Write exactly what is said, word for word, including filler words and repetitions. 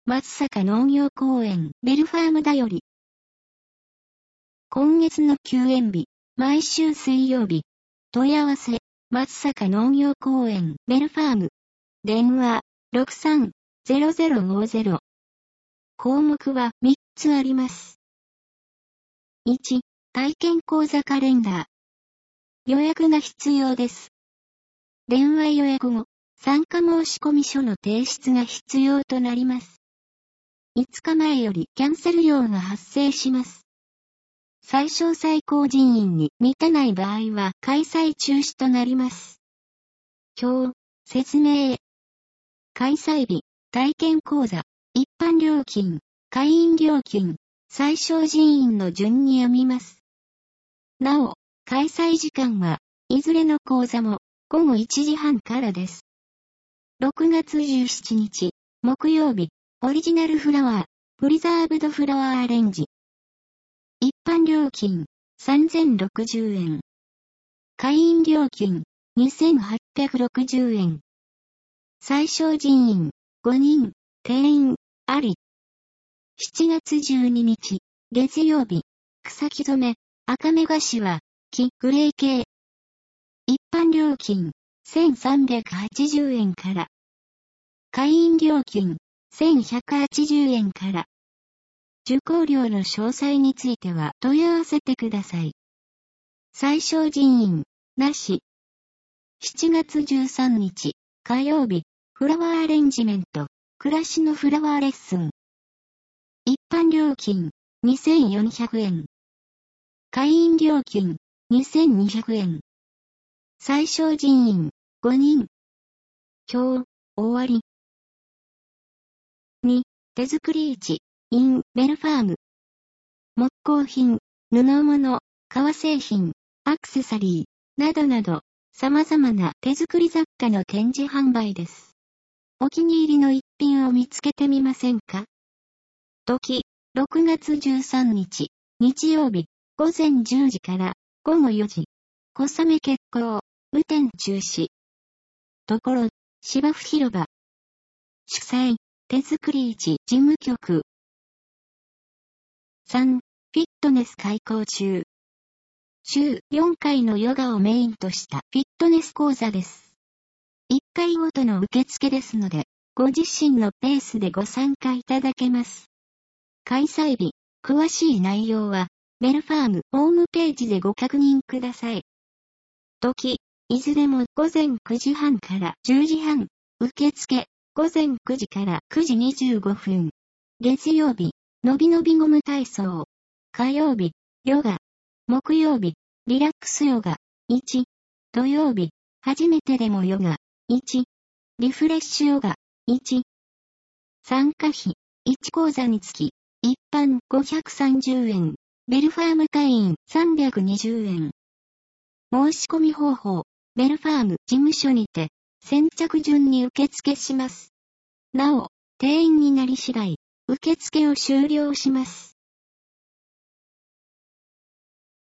松阪農業公園ベルファームだより。今月の休園日、毎週水曜日。問い合わせ、松阪農業公園ベルファーム。電話、ろくさん ゼロゼロごゼロ。項目はみっつあります。いち、体験講座カレンダー。予約が必要です。電話予約後、参加申込書の提出が必要となります。いつかまえよりキャンセル料が発生します。最小最高人員に満たない場合は開催中止となります。表、説明。開催日、体験講座、一般料金、会員料金、最小人員の順に読みます。なお、開催時間はいずれの講座もごごいちじはんからです。ろくがつじゅうしちにち、木曜日、オリジナルフラワー、プリザーブドフラワーアレンジ。一般料金、さんぜんろくじゅうえん。会員料金、にせんはっぴゃくろくじゅうえん。最小人員、ごにん、定員、あり。しちがつじゅうににち、月曜日、草木染め、赤目頭、木、グレー系。一般料金、せんさんびゃくはちじゅうえんから。会員料金、せんひゃくはちじゅうえんから。受講料の詳細については問い合わせてください。最小人員、なし。しちがつじゅうさんにち、火曜日、フラワーアレンジメント、暮らしのフラワーレッスン。一般料金、にせんよんひゃくえん。会員料金、にせんにひゃくえん。最小人員、ごにん。表、終わり。に、手作り市、in ベルファーム。木工品、布物、革製品、アクセサリー、などなど、様々な手作り雑貨の展示販売です。お気に入りの一品を見つけてみませんか？時、ろくがつじゅうさんにち、日曜日、ごぜんじゅうじからごごよじ。小雨決行、雨天中止。ところ、芝生広場。主催、手作り市事務局。さん、フィットネス開講中。週よんかいのヨガをメインとしたフィットネス講座です。いっかいごとの受付ですので、ご自身のペースでご参加いただけます。開催日、詳しい内容は、ベルファームホームページでご確認ください。時、いずれもごぜんくじはんからじゅうじはん、受付、ごぜんくじからくじにじゅうごふん。月曜日、のびのびゴム体操。火曜日、ヨガ。木曜日、リラックスヨガ。いち。土曜日、初めてでもヨガ。いち。リフレッシュヨガ。いち。参加費、いち講座につき、一般ごひゃくさんじゅうえん。ベルファーム会員さんびゃくにじゅうえん。申し込み方法、ベルファーム事務所にて、先着順に受付します。なお、定員になり次第、受付を終了します。